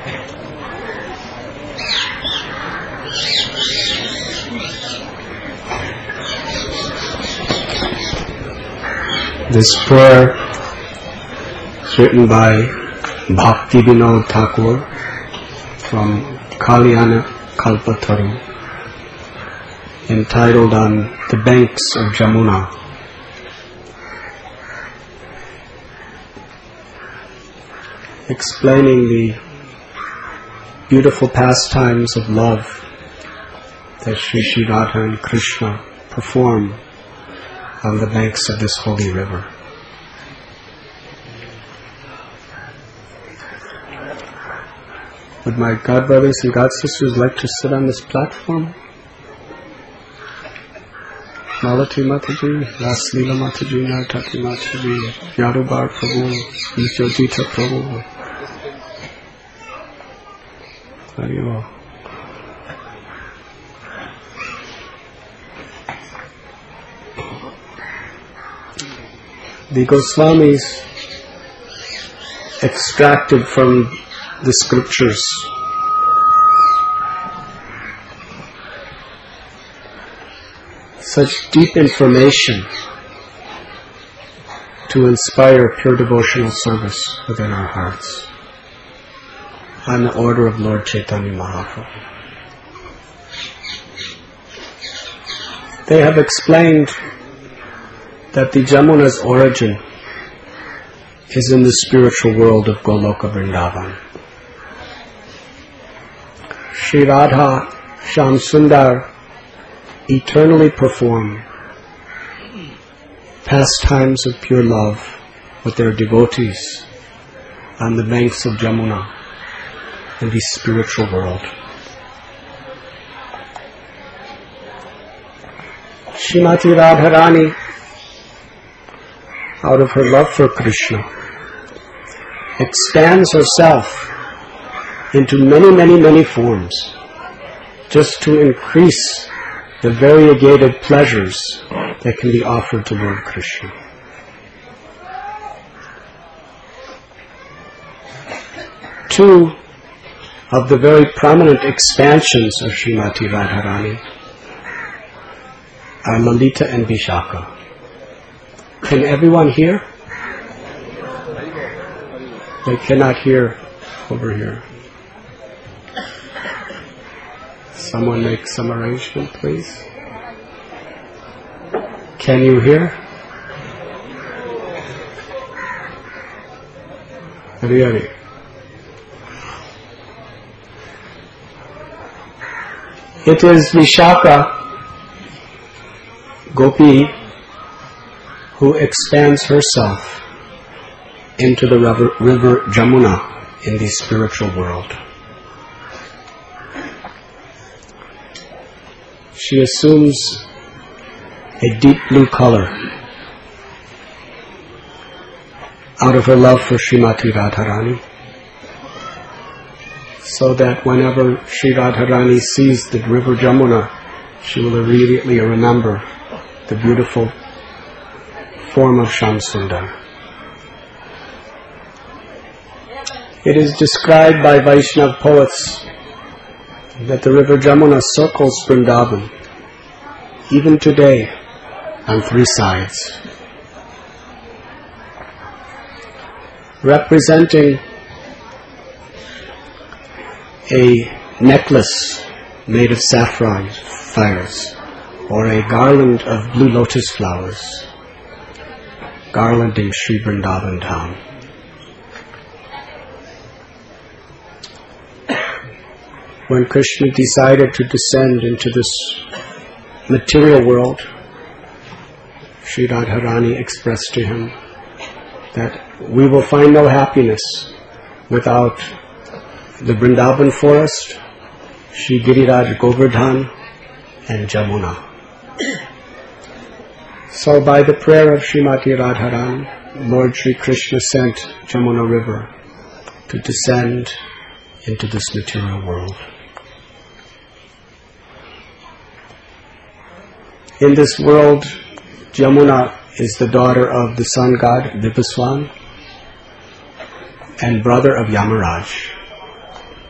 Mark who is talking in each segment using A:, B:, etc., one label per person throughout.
A: This prayer is written by Bhakti Vinod Thakur from Kalyana Kalpataru, entitled On the Banks of Jamuna. Explaining the beautiful pastimes of love that Shri Radha and Krishna perform on the banks of this holy river. Would my God brothers and God sisters like to sit on this platform? Malati Mataji, Raslila Mataji, Nartaki Mataji, Yadubar Prabhu, Nityananda Prabhu. Haribo. The Goswamis extracted from the scriptures such deep information to inspire pure devotional service within our hearts on the order of Lord Chaitanya Mahaprabhu. They have explained that the Jamuna's origin is in the spiritual world of Goloka Vrindavan. Sri Radha, Shyam Sundar eternally perform pastimes of pure love with their devotees on the banks of Jamuna in the spiritual world. Srimati Radharani, out of her love for Krishna, expands herself into many forms just to increase the variegated pleasures that can be offered to Lord Krishna. Two of the very prominent expansions of Srimati Radharani are Lalita and Vishaka. Can everyone hear? They cannot hear over here. Someone make some arrangement, please. Can you hear? Really? It is Vishaka, Gopi, who expands herself into the river Jamuna in the spiritual world. She assumes a deep blue color out of her love for Srimati Radharani, so that whenever Sri Radharani sees the river Jamuna, she will immediately remember the beautiful form of Shyam Sundar. It is described by Vaishnava poets that the river Jamuna circles Vrindavan, even today, on three sides, representing a necklace made of saffron fires, or a garland of blue lotus flowers, garlanding Sri Vrindavan town. When Krishna decided to descend into this material world, Sri Radharani expressed to him that we will find no happiness without the Vrindavan forest, Sri Giriraj Govardhan, and Jamuna. So by the prayer of Srimati Radharani, Lord Sri Krishna sent Jamuna River to descend into this material world. In this world, Jamuna is the daughter of the sun god Vipaswan and brother of Yamaraj.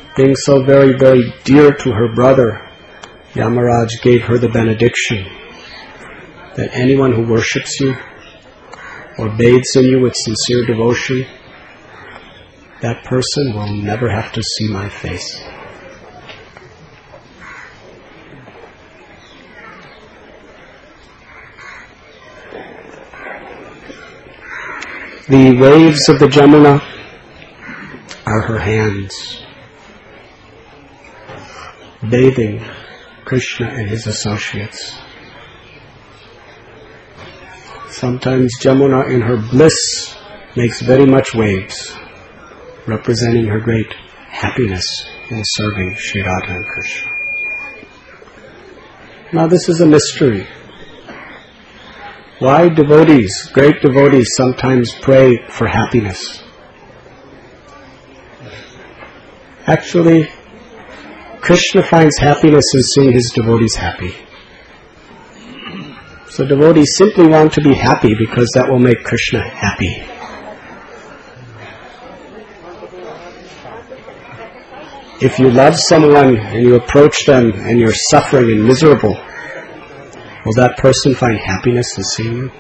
A: being so very, very dear to her brother, Yamaraj gave her the benediction that anyone who worships you or bathes in you with sincere devotion, that person will never have to see my face. The waves of the Jamuna are her hands, bathing Krishna and his associates. Sometimes Jamuna in her bliss makes very much waves, representing her great happiness in serving Sri Radha and Krishna. Now this is a mystery. Why devotees, great devotees, sometimes pray for happiness? Actually, Krishna finds happiness in seeing his devotees happy. So devotees simply want to be happy because that will make Krishna happy. If you love someone and you approach them and you're suffering and miserable, will that person find happiness in seeing you?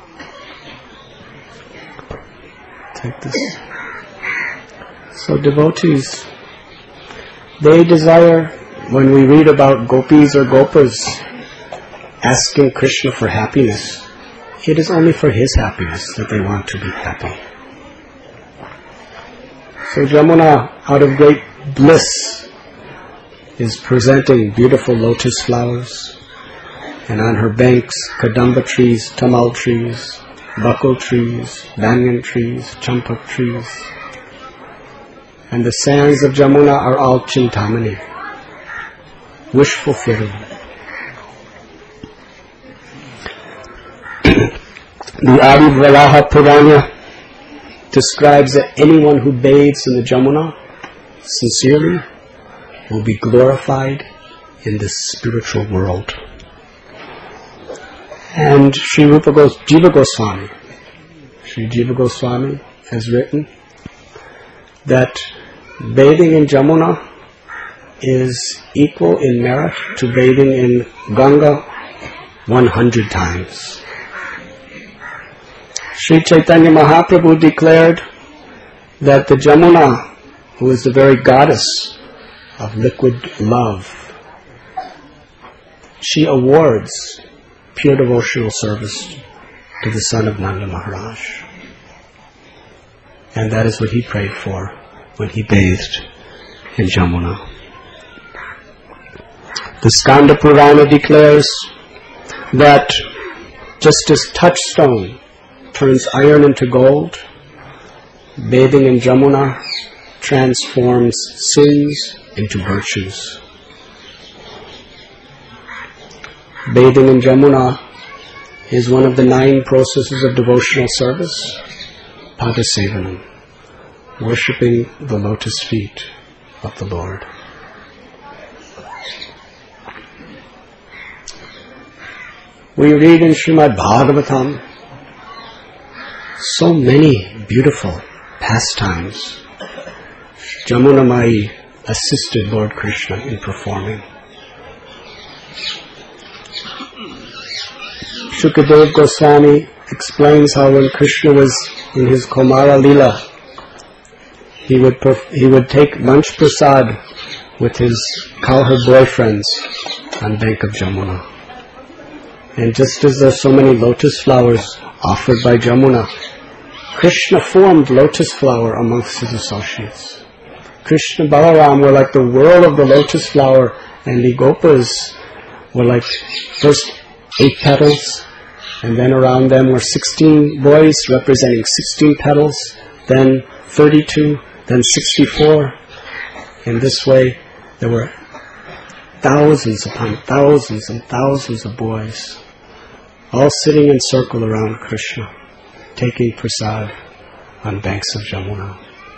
A: Take this. So devotees, they desire, when we read about gopis or gopas asking Krishna for happiness, it is only for his happiness that they want to be happy. So Jamuna, out of great bliss, is presenting beautiful lotus flowers, and on her banks, kadamba trees, tamal trees, bakul trees, banyan trees, champak trees. And the sands of Jamuna are all chintamani, wish fulfilling. The Adi Varaha Purana describes that anyone who bathes in the Jamuna sincerely will be glorified in the spiritual world. And Sri Jiva Goswami has written that bathing in Jamuna is equal in merit to bathing in Ganga 100 times. Sri Chaitanya Mahaprabhu declared that the Jamuna, who is the very goddess of liquid love, she awards pure devotional service to the son of Nanda Maharaj. And that is what he prayed for when he bathed in Jamuna. The Skanda Purana declares that just as touchstone turns iron into gold, bathing in Jamuna transforms sins into virtues. Bathing in Jamuna is one of the 9 processes of devotional service, Padasevanam, worshipping the lotus feet of the Lord. We read in Srimad Bhagavatam so many beautiful pastimes Jamuna Mai assisted Lord Krishna in performing. Shukadev Goswami explains how when Krishna was in his Komara Lila, he would take lunch prasad with his cowherd boyfriends on bank of Jamuna. And just as there are so many lotus flowers offered by Jamuna, Krishna formed lotus flower amongst his associates. Krishna Balaram were like the whirl of the lotus flower, and the gopas were like first 8 petals, and then around them were 16 boys representing 16 petals, then 32, then 64. In this way, there were thousands upon thousands and thousands of boys, all sitting in circle around Krishna, taking prasad on banks of Jamuna.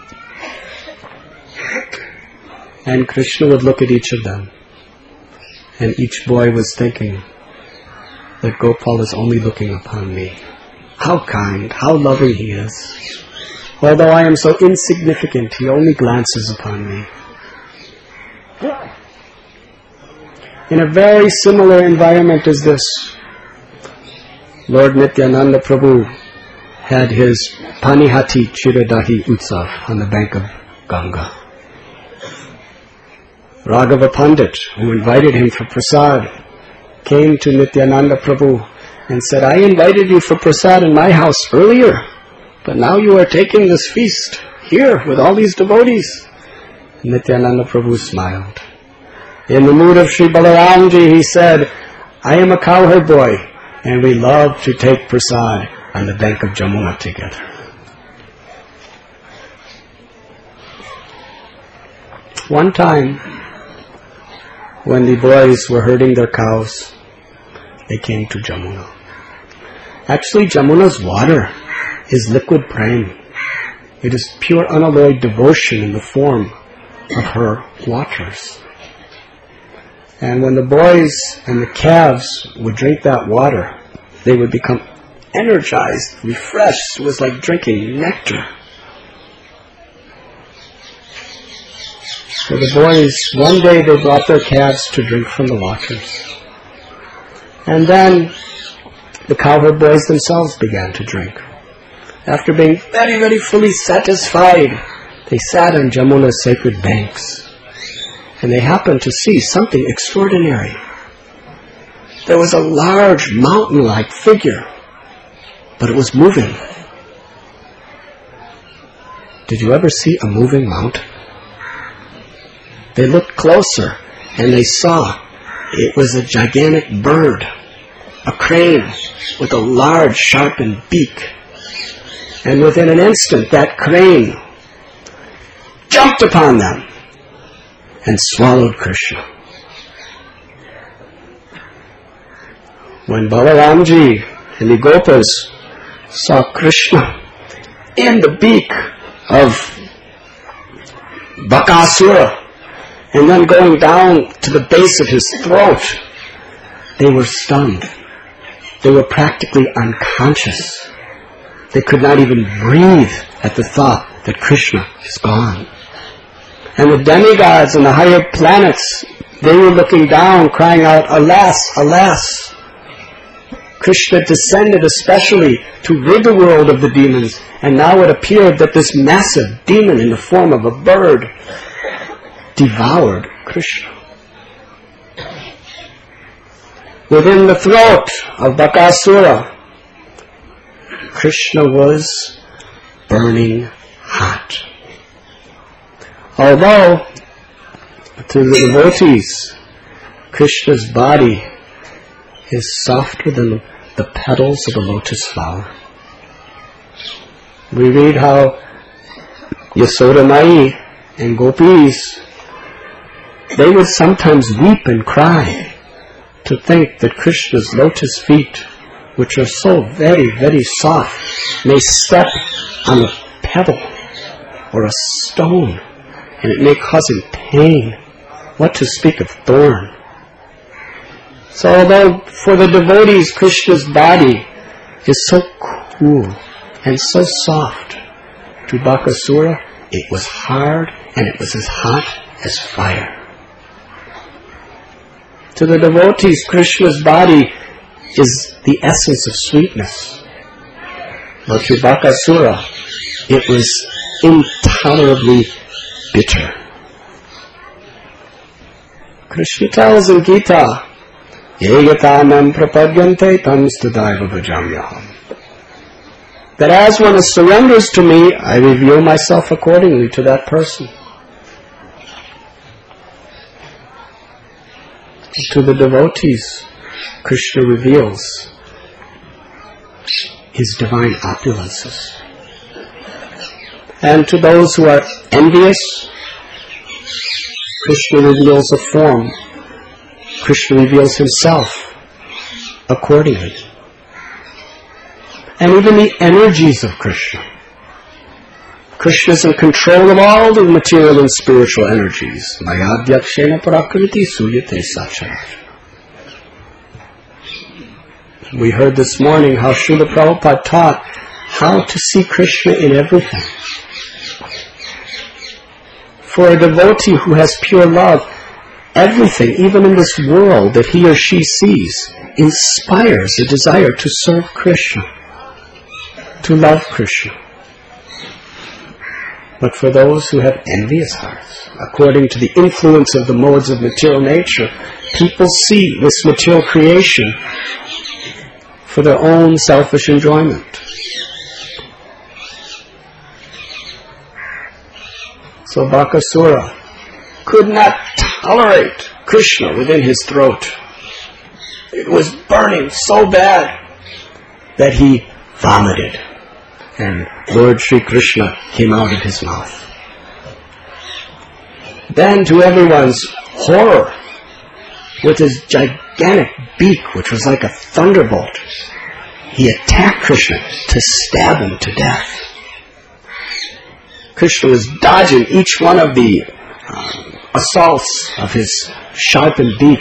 A: And Krishna would look at each of them, and each boy was thinking that Gopal is only looking upon me. How kind, how loving he is. Although I am so insignificant, he only glances upon me. in a very similar environment as this. Lord Nityananda Prabhu had his Panihati Chiradahi Utsav on the bank of Ganga. Raghava Pandit, who invited him for prasad, came to Nityananda Prabhu and said, I invited you for prasad in my house earlier, but now you are taking this feast here with all these devotees. Nityananda Prabhu smiled. In the mood of Sri Balaramji, he said, I am a cowherd boy, and we love to take prasad on the bank of Jamuna together. One time, when the boys were herding their cows, they came to Jamuna. Actually, Jamuna's water is liquid prem. It is pure unalloyed devotion in the form of her waters. And when the boys and the calves would drink that water, they would become energized, refreshed. It was like drinking nectar. So the boys, one day they brought their calves to drink from the waters. And then the cowherd boys themselves began to drink. After being very, very fully satisfied, they sat on Jamuna's sacred banks. And they happened to see something extraordinary. There was a large mountain-like figure, but it was moving. Did you ever see a moving mountain? They looked closer and they saw it was a gigantic bird, a crane with a large sharpened beak. And within an instant that crane jumped upon them and swallowed Krishna. When Balaramji and the Gopas saw Krishna in the beak of Bakasura and then going down to the base of his throat, they were stunned. They were practically unconscious. They could not even breathe at the thought that Krishna is gone. And the demigods and the higher planets, they were looking down, crying out, alas, alas. Krishna descended especially to rid the world of the demons, and now it appeared that this massive demon in the form of a bird devoured Krishna. Within the throat of Bakasura, Krishna was burning hot. Although, to the devotees, Krishna's body is softer than the petals of a lotus flower. We read how Yasoda Mai and gopis, they would sometimes weep and cry to think that Krishna's lotus feet, which are so very, very soft, may step on a pebble or a stone, and it may cause him pain. What to speak of thorn? So although for the devotees Krishna's body is so cool and so soft, to Bakasura it was hard and it was as hot as fire. To the devotees Krishna's body is the essence of sweetness. But to Bakasura it was intolerably bitter. Krishna tells in Gita, Yegatamam prapadyante tam stadaiva bhajamyaham. That as one surrenders to me, I reveal myself accordingly to that person. To the devotees, Krishna reveals his divine opulences. And to those who are envious, Krishna reveals a form. Krishna reveals himself accordingly. And even the energies of Krishna. Krishna is in control of all the material and spiritual energies. Mayadhyakshena prakriti suyate sacharat. We heard this morning how Srila Prabhupada taught how to see Krishna in everything. For a devotee who has pure love, everything, even in this world that he or she sees, inspires a desire to serve Krishna, to love Krishna. But for those who have envious hearts, according to the influence of the modes of material nature, people see this material creation for their own selfish enjoyment. So Bakasura could not tolerate Krishna within his throat. It was burning so bad that he vomited, and Lord Sri Krishna came out of his mouth. Then, to everyone's horror, with his gigantic beak, which was like a thunderbolt, he attacked Krishna to stab him to death. Krishna was dodging each one of the assaults of his sharpened beak.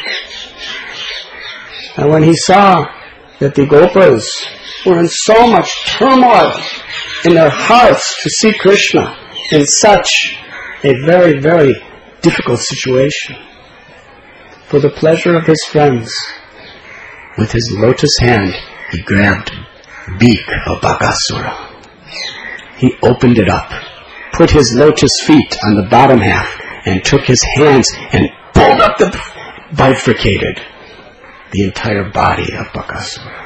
A: And when he saw that the Gopas were in so much turmoil in their hearts to see Krishna in such a very, very difficult situation, for the pleasure of his friends, with his lotus hand, he grabbed beak of Bakasura. He opened it up, put his lotus feet on the bottom half, and took his hands and pulled up bifurcated the entire body of Bakasura.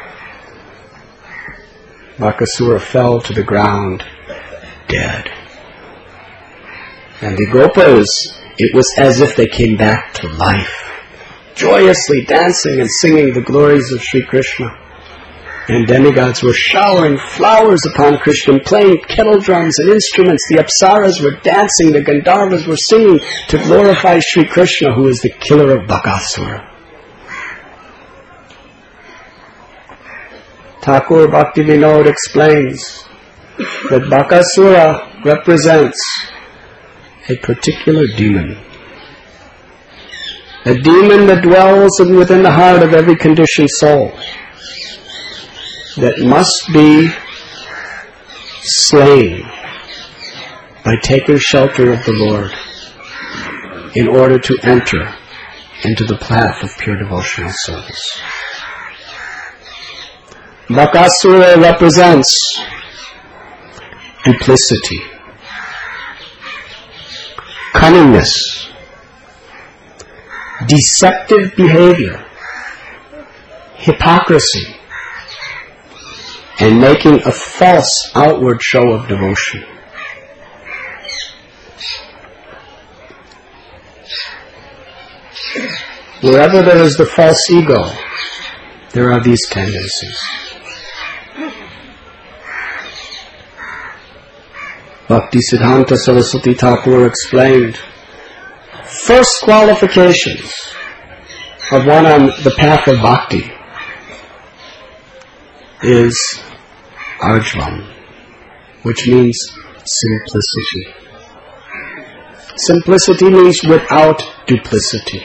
A: Bakasura fell to the ground, dead. And the Gopas, it was as if they came back to life, joyously dancing and singing the glories of Sri Krishna. And demigods were showering flowers upon Krishna, playing kettle drums and instruments. The Apsaras were dancing, the Gandharvas were singing to glorify Sri Krishna, who is the killer of Bakasura. Thakur Bhaktivinoda explains that Bakasura represents a particular demon. A demon that dwells within the heart of every conditioned soul, that must be slain by taking shelter of the Lord in order to enter into the path of pure devotional service. Bakasura represents duplicity, cunningness, deceptive behavior, hypocrisy, and making a false outward show of devotion. Wherever there is the false ego, there are these tendencies. Bhaktisiddhanta Saraswati Thakur explained, first qualifications of one on the path of bhakti is Arjvan, which means simplicity. Simplicity means without duplicity.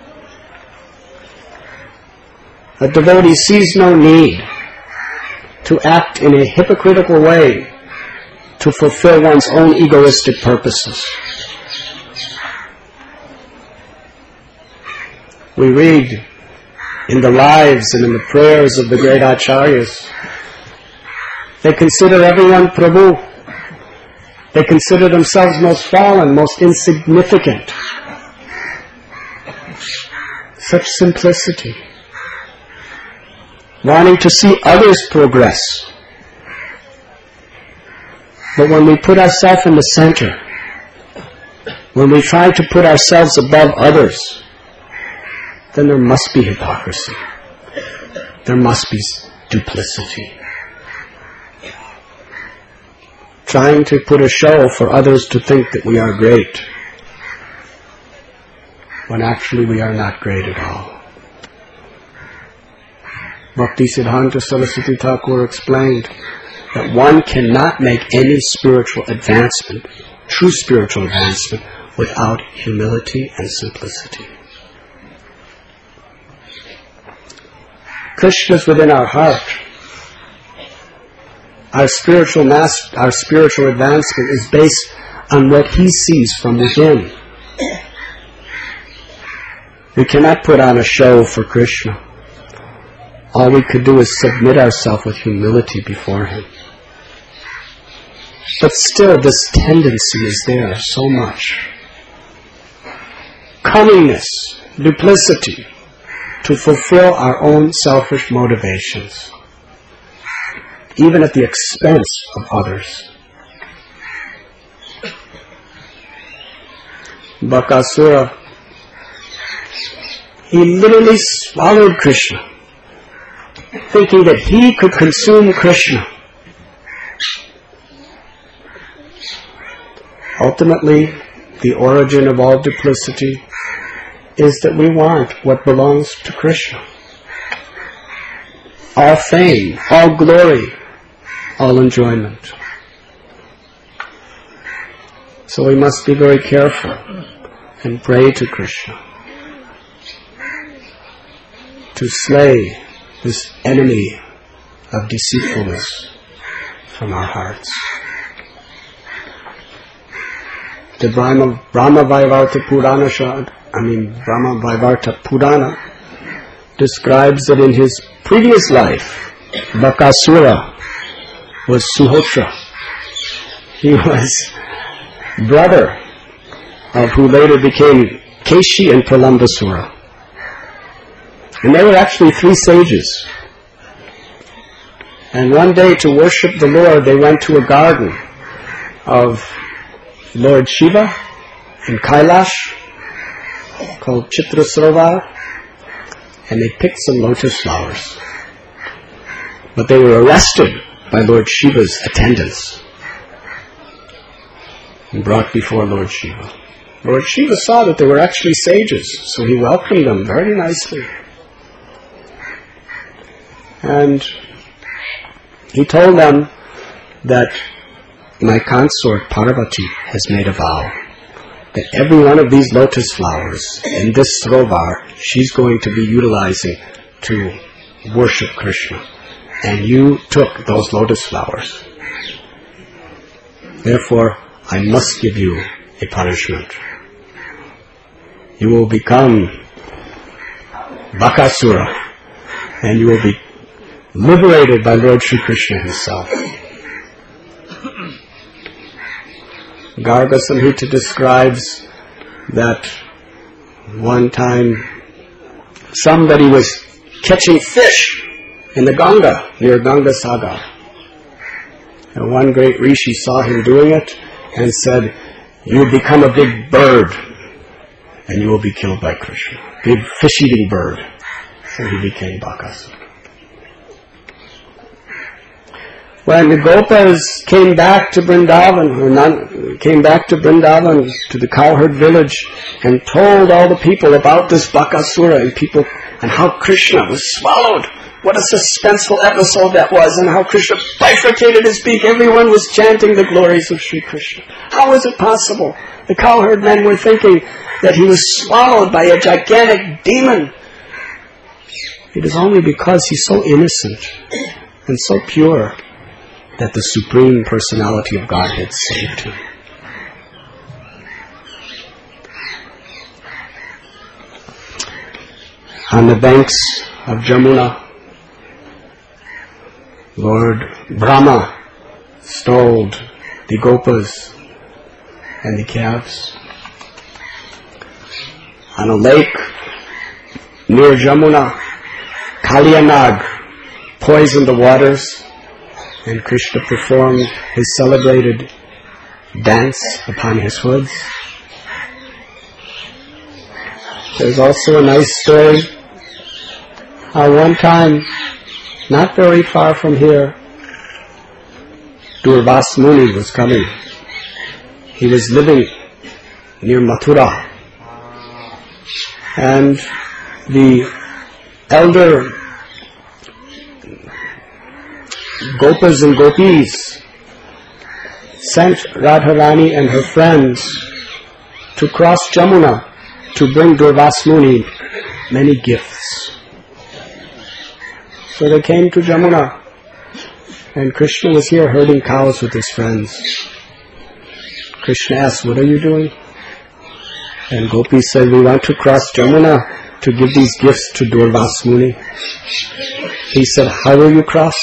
A: A devotee sees no need to act in a hypocritical way to fulfill one's own egoistic purposes. We read in the lives and in the prayers of the great acharyas, they consider everyone Prabhu. They consider themselves most fallen, most insignificant. Such simplicity. Wanting to see others progress. But when we put ourselves in the center, when we try to put ourselves above others, then there must be hypocrisy. There must be duplicity. Trying to put a show for others to think that we are great, when actually we are not great at all. Bhaktisiddhanta Saraswati Thakur explained that one cannot make any spiritual advancement, true spiritual advancement, without humility and simplicity. Krishna is within our heart. Our spiritual advancement is based on what he sees from within. We cannot put on a show for Krishna. All we could do is submit ourselves with humility before Him. But still, this tendency is there so much. Cunningness, duplicity, to fulfill our own selfish motivations, even at the expense of others. Bakasura, he literally swallowed Krishna, thinking that he could consume Krishna. Ultimately, the origin of all duplicity is that we want what belongs to Krishna. All fame, all glory, all enjoyment. So we must be very careful and pray to Krishna to slay this enemy of deceitfulness from our hearts. The Brahma Vaivarta Purana describes that in his previous life, Bakasura was Suhotra. He was brother of who later became Keshi and Pralambasura. And they were actually three sages. And one day, to worship the Lord, they went to a garden of Lord Shiva in Kailash called Chitrasarovar, and they picked some lotus flowers. But they were arrested by Lord Shiva's attendants and brought before Lord Shiva. Lord Shiva saw that they were actually sages, so he welcomed them very nicely. And he told them that my consort Parvati has made a vow that every one of these lotus flowers in this Sarovar she's going to be utilizing to worship Krishna. And you took those lotus flowers. Therefore, I must give you a punishment. You will become Bakasura, and you will be liberated by Lord Sri Krishna himself. Garga Samhita describes that one time somebody was catching fish in the Ganga, near Ganga Sagar. And one great rishi saw him doing it and said, "You become a big bird and you will be killed by Krishna." Big fish-eating bird. So he became Bakasura. When the Gopas came back to Vrindavan, to the cowherd village, and told all the people about this Bakasura and how Krishna was swallowed, what a suspenseful episode that was, and how Krishna bifurcated his beak. Everyone was chanting the glories of Sri Krishna. How was it possible? The cowherd men were thinking that he was swallowed by a gigantic demon. It is only because he's so innocent and so pure that the Supreme Personality of Godhead saved him. On the banks of Jamuna, Lord Brahma stole the Gopas and the calves. On a lake near Jamuna, Kalyanag poisoned the waters, and Krishna performed his celebrated dance upon his hoods. There's also a nice story how one time, not very far from here, Durvas Muni was coming. He was living near Mathura, and the elder Gopas and Gopis sent Radharani and her friends to cross Jamuna to bring Durvas Muni many gifts. So they came to Jamuna, and Krishna was here herding cows with his friends. Krishna asked, "What are you doing?" And Gopis said, "We want to cross Jamuna to give these gifts to Durvas Muni. He said, how will you cross?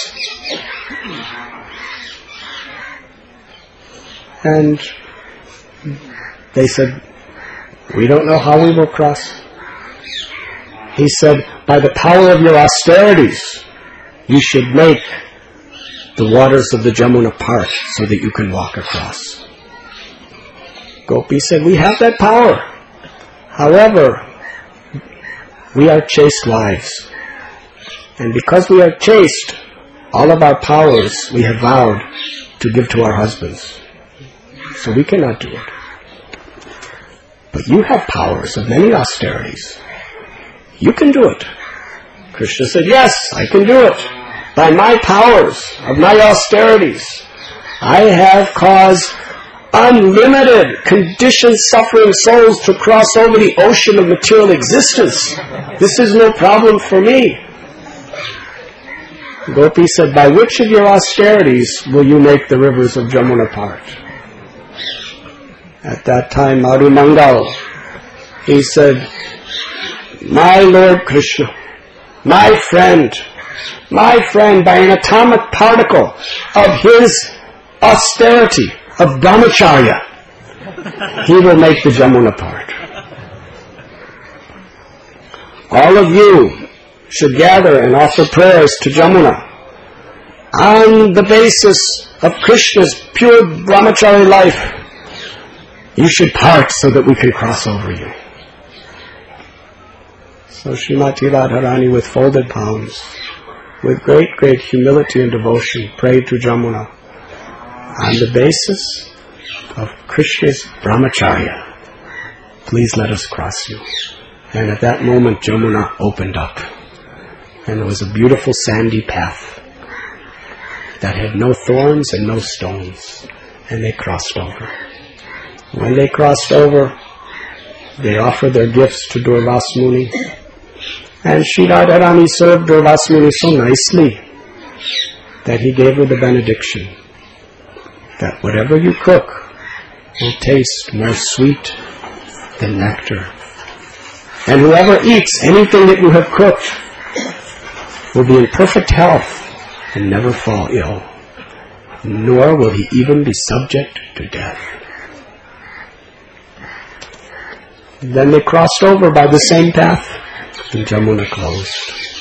A: And they said, we don't know how we will cross. He said, by the power of your austerities, you should make the waters of the Jamuna part so that you can walk across. Gopi said, we have that power. However, we are chaste wives. And because we are chaste, all of our powers we have vowed to give to our husbands. So we cannot do it. But you have powers of many austerities. You can do it. Krishna said, yes, I can do it. By my powers of my austerities, I have caused unlimited conditioned suffering souls to cross over the ocean of material existence. This is no problem for me. Gopi said, by which of your austerities will you make the rivers of Jamuna part? At that time, Madhu Mangal, he said, my Lord Krishna, my friend, by an atomic particle of his austerity, of brahmacharya, he will make the Jamuna part. All of you should gather and offer prayers to Jamuna on the basis of Krishna's pure brahmacharya life. You should part so that we can cross over you. So Srimati Radharani, with folded palms, with great, great humility and devotion, prayed to Jamuna on the basis of Krishna's brahmacharya. Please let us cross you. And at that moment, Jamuna opened up. And there was a beautiful sandy path that had no thorns and no stones. And they crossed over. When they crossed over, they offered their gifts to Durvas Muni. And Sri Radharani served Durvas Muni so nicely that he gave her the benediction that whatever you cook will taste more sweet than nectar. And whoever eats anything that you have cooked will be in perfect health and never fall ill, nor will he even be subject to death. Then they crossed over by the same path, and Jamuna closed.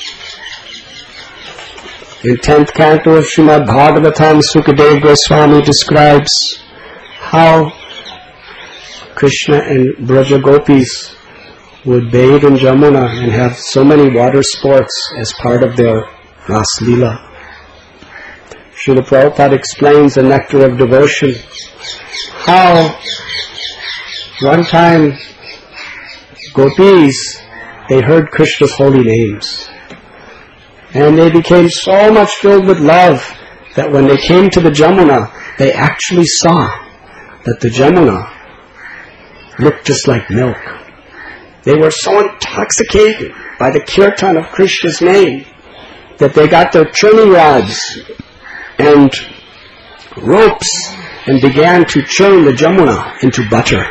A: In 10th canto of Srimad Bhagavatam, Sukadev Goswami describes how Krishna and Braja Gopis would bathe in Jamuna and have so many water sports as part of their Ras Leela. Srila Prabhupada explains the nectar of devotion, how one time Gopis, they heard Krishna's holy names. And they became so much filled with love that when they came to the Jamuna, they actually saw that the Jamuna looked just like milk. They were so intoxicated by the kirtan of Krishna's name that they got their churning rods and ropes and began to churn the Jamuna into butter.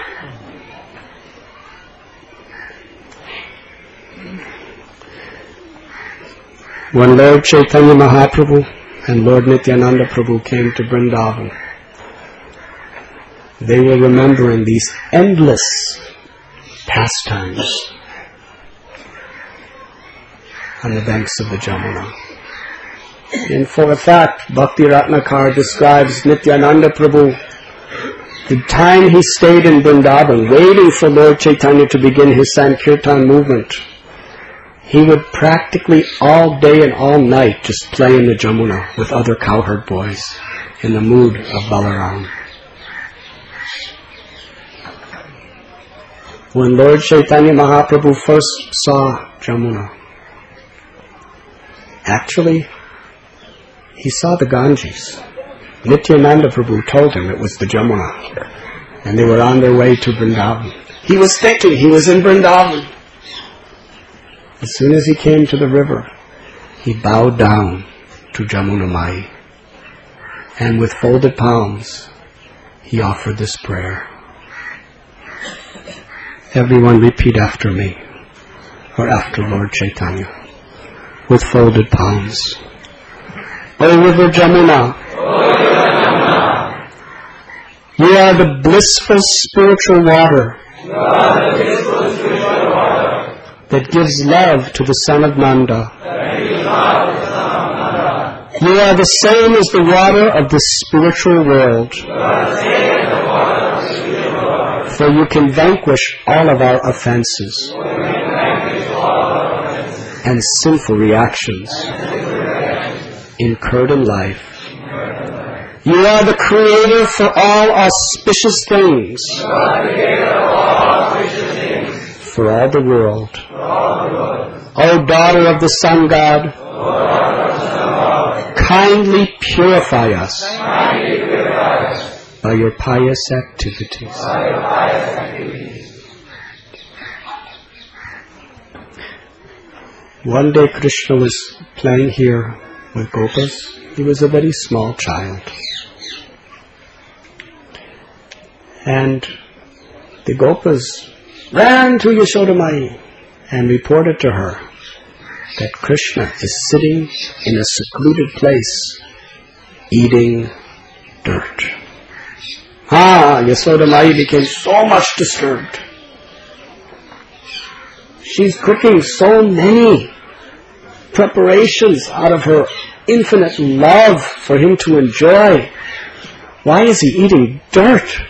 A: When Lord Chaitanya Mahaprabhu and Lord Nityananda Prabhu came to Vrindavan, they were remembering these endless pastimes on the banks of the Jamuna. And for a fact, Bhakti Ratnakar describes Nityananda Prabhu, the time he stayed in Vrindavan, waiting for Lord Chaitanya to begin his Sankirtan movement, he would practically all day and all night just play in the Jamuna with other cowherd boys in the mood of Balaram. When Lord Chaitanya Mahaprabhu first saw Jamuna, actually, he saw the Ganges. Nityananda Prabhu told him it was the Jamuna, and they were on their way to Vrindavan. He was thinking he was in Vrindavan. As soon as he came to the river, he bowed down to Jamuna Mai, and with folded palms, he offered this prayer. Everyone repeat after me. or after Lord Chaitanya, with folded palms. O River Jamuna, you are the blissful spiritual water that gives love to the son of Nanda. You are the same as the water of the spiritual world. For you can vanquish all of our offenses and sinful reactions incurred in life. You are the creator for all auspicious things, for all the world. O daughter of the sun god, kindly purify us by your pious activities. One day Krishna was playing here with Gopas. He was a very small child. And the Gopas ran to Yashodamai and reported to her that Krishna is sitting in a secluded place eating dirt. Yashodamai became so much disturbed. She's cooking so many preparations out of her infinite love for him to enjoy. Why is he eating dirt?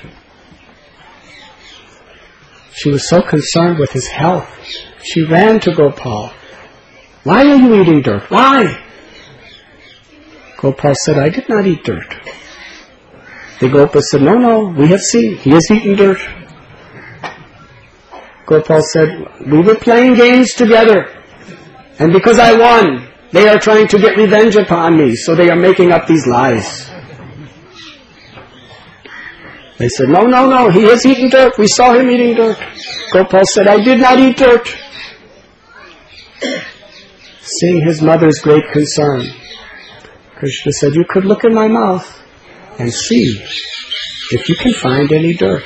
A: She was so concerned with his health. She ran to Gopal. Why are you eating dirt? Why? Gopal said, I did not eat dirt. The Gopa said, no, we have seen. He has eaten dirt. Gopal said, we were playing games together. And because I won, they are trying to get revenge upon me. So they are making up these lies. They said, no, he has eaten dirt. We saw him eating dirt. Gopal said, I did not eat dirt. Seeing his mother's great concern, Krishna said, you could look in my mouth and see if you can find any dirt.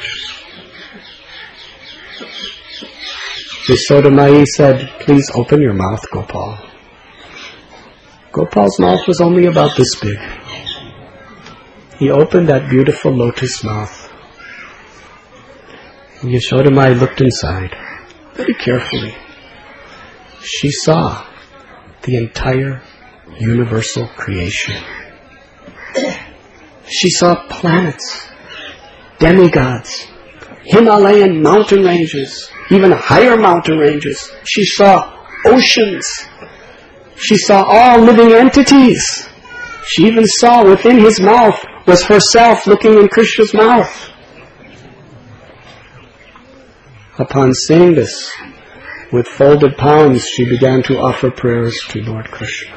A: Yashodamai said, please open your mouth, Gopal. Gopal's mouth was only about this big. He opened that beautiful lotus mouth. And Yashodamai looked inside very carefully. She saw the entire universal creation. She saw planets, demigods, Himalayan mountain ranges, even higher mountain ranges. She saw oceans. She saw all living entities. She even saw within his mouth was herself looking in Krishna's mouth. Upon seeing this, with folded palms, she began to offer prayers to Lord Krishna.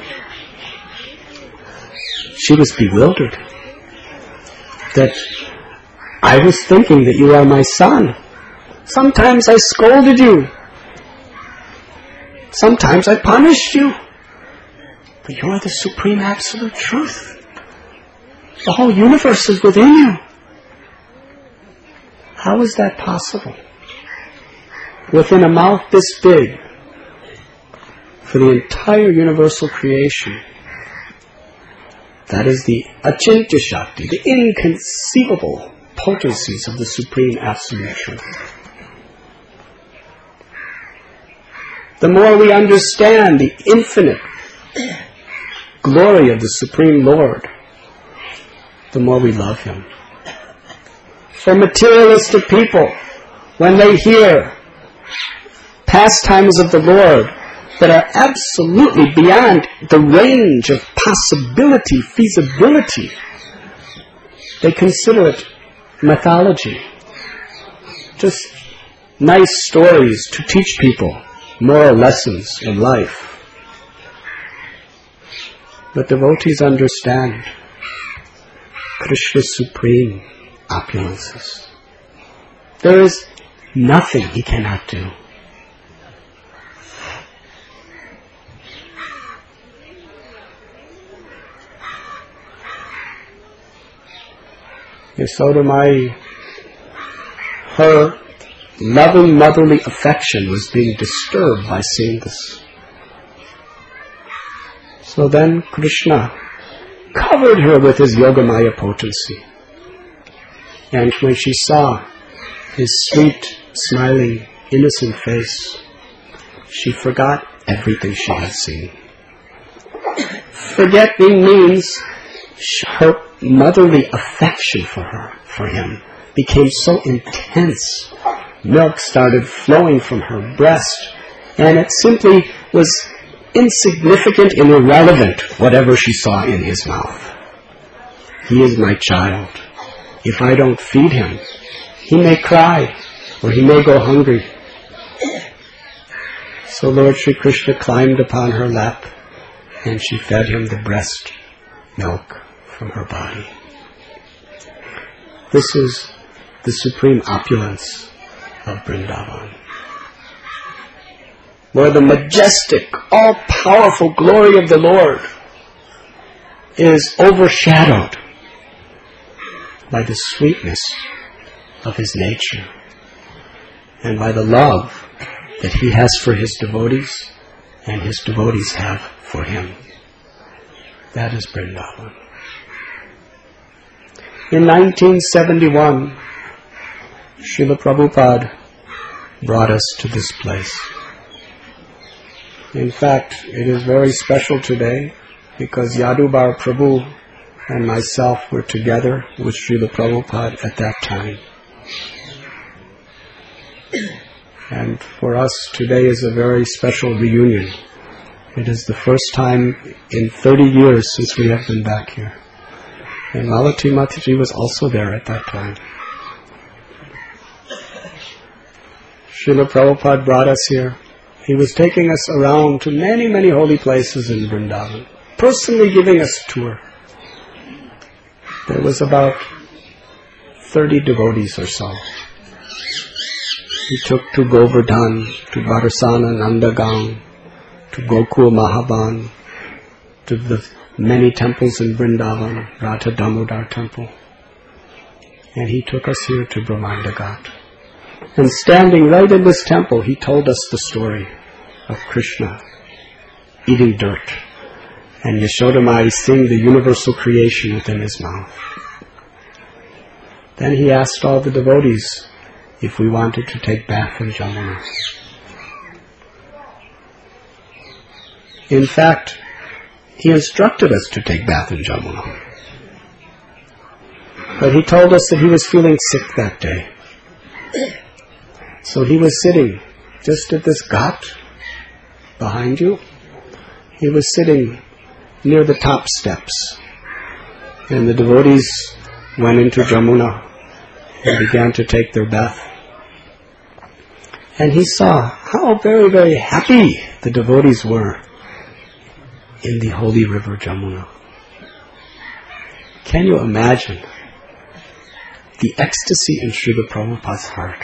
A: She was bewildered that I was thinking that you are my son. Sometimes I scolded you. Sometimes I punished you. But you are the supreme absolute truth. The whole universe is within you. How is that possible? Within a mouth this big, for the entire universal creation. That is the Achintya Shakti, the inconceivable potencies of the Supreme Absolute Truth. The more we understand the infinite glory of the Supreme Lord, the more we love Him. For materialistic people, when they hear pastimes of the Lord that are absolutely beyond the range of possibility, feasibility, they consider it mythology. Just nice stories to teach people moral lessons in life. But devotees understand Krishna's supreme opulences. There is nothing He cannot do. Yashodamai, her loving motherly affection was being disturbed by seeing this. So then Krishna covered her with his Yogamaya potency. And when she saw his sweet, smiling, innocent face, she forgot everything she had seen. Forgetting means her motherly affection for him became so intense. Milk started flowing from her breast, and it simply was insignificant and irrelevant, whatever she saw in his mouth. He is my child. If I don't feed him, he may cry, or he may go hungry. So Lord Sri Krishna climbed upon her lap, and she fed him the breast milk from her body. This is the supreme opulence of Vrindavan, where the majestic, all-powerful glory of the Lord is overshadowed by the sweetness of his nature and by the love that he has for his devotees and his devotees have for him. That is Vrindavan. In 1971, Srila Prabhupada brought us to this place. In fact, it is very special today because Yadubar Prabhu and myself were together with Srila Prabhupada at that time. And for us, today is a very special reunion. It is the first time in 30 years since we have been back here. And Malati Mataji was also there at that time. Srila Prabhupada brought us here. He was taking us around to many, many holy places in Vrindavan, personally giving us a tour. There was about 30 devotees or so. He took to Govardhan, to Barasana, Nandagang, to Gokul Mahaban, to the many temples in Vrindavan, Radha Damodar temple. And he took us here to Brahmanda Ghat. And standing right in this temple, he told us the story of Krishna eating dirt and Yashodamai seeing the universal creation within his mouth. Then he asked all the devotees if we wanted to take bath in Jamuna. In fact, he instructed us to take bath in Jamuna. But he told us that he was feeling sick that day. So he was sitting just at this ghat behind you. He was sitting near the top steps. And the devotees went into Jamuna and began to take their bath. And he saw how very, very happy the devotees were in the holy river Jamuna. Can you imagine the ecstasy in Srila Prabhupada's heart?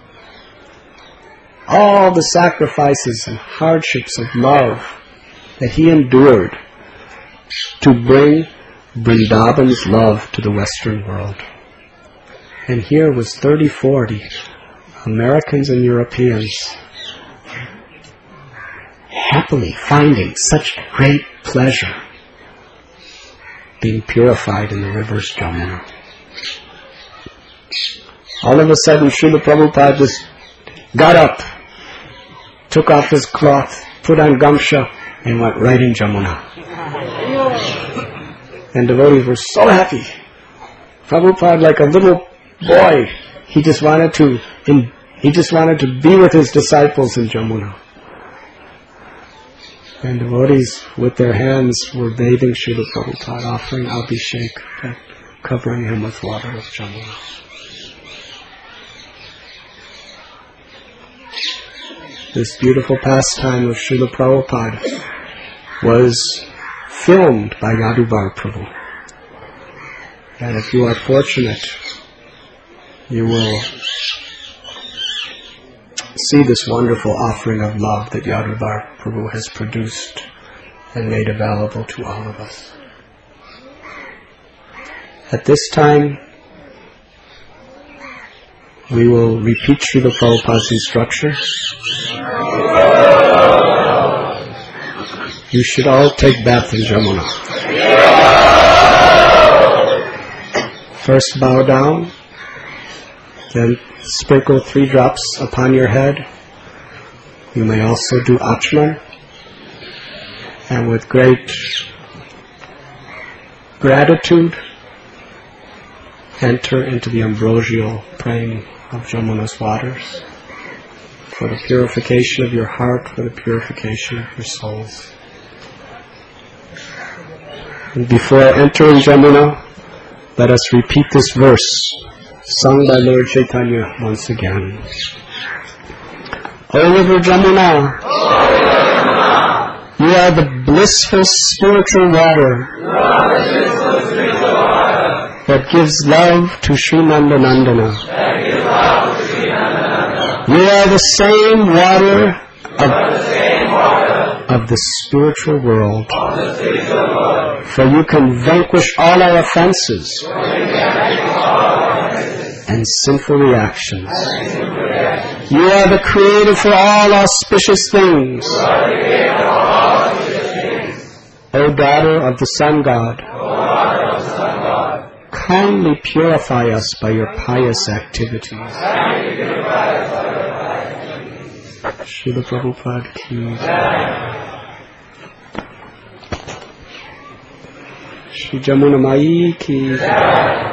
A: All the sacrifices and hardships of love that he endured to bring Vrindavan's love to the Western world. And here was 30, 40 Americans and Europeans happily finding such great pleasure being purified in the rivers Jamuna. All of a sudden, Srila Prabhupada just got up, took off his cloth, put on gamsha, and went right in Jamuna. And devotees were so happy. Prabhupada, like a little boy, he just wanted to be with his disciples in Jamuna. And devotees with their hands were bathing Srila Prabhupada, offering Abhishek, covering him with water of Jamuna. This beautiful pastime of Srila Prabhupada was filmed by Yadubar Prabhu. And if you are fortunate, you will see this wonderful offering of love that Yadubar Prabhu has produced and made available to all of us. At this time, We will repeat Srila Prabhupada's instruction. You should all take bath in Jamuna. First bow down, then sprinkle 3 drops upon your head. You may also do Achman, and with great gratitude enter into the ambrosial praying of Jamuna's waters for the purification of your heart, for the purification of your souls. And before entering Jamuna, let us repeat this verse, sung by Lord Chaitanya once again. O River Jamuna, you are the blissful spiritual water that gives love to Sri Nandanandana. You are the same water of the spiritual world. For you can vanquish all our offenses and sinful reactions. You are the creator for all auspicious things. O daughter of the Sun God, kindly purify us by your pious activities. Srila Prabhupada ki jai. Shri Jamuna Mai ki jai.